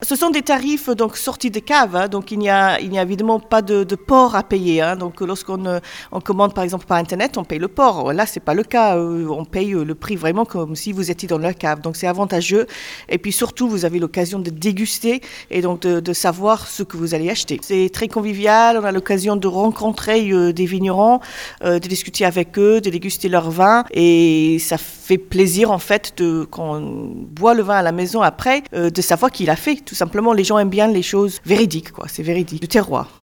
Ce sont des tarifs donc sortis de cave, hein, donc il n'y a évidemment pas de port à payer. Hein, donc lorsqu'on on commande par exemple par internet, on paye le port. Là, c'est pas le cas. On paye le prix vraiment comme si vous étiez dans la cave. Donc c'est avantageux. Et puis surtout, vous avez l'occasion de déguster et donc de savoir ce que vous allez acheter. C'est très convivial. On a l'occasion de rencontrer des vignerons, de discuter avec eux, de déguster leur vin. Et ça fait plaisir en fait quand on boit le vin à la maison après, de savoir qui l'a fait. Tout simplement, les gens aiment bien les choses véridiques, quoi. C'est véridique, du terroir.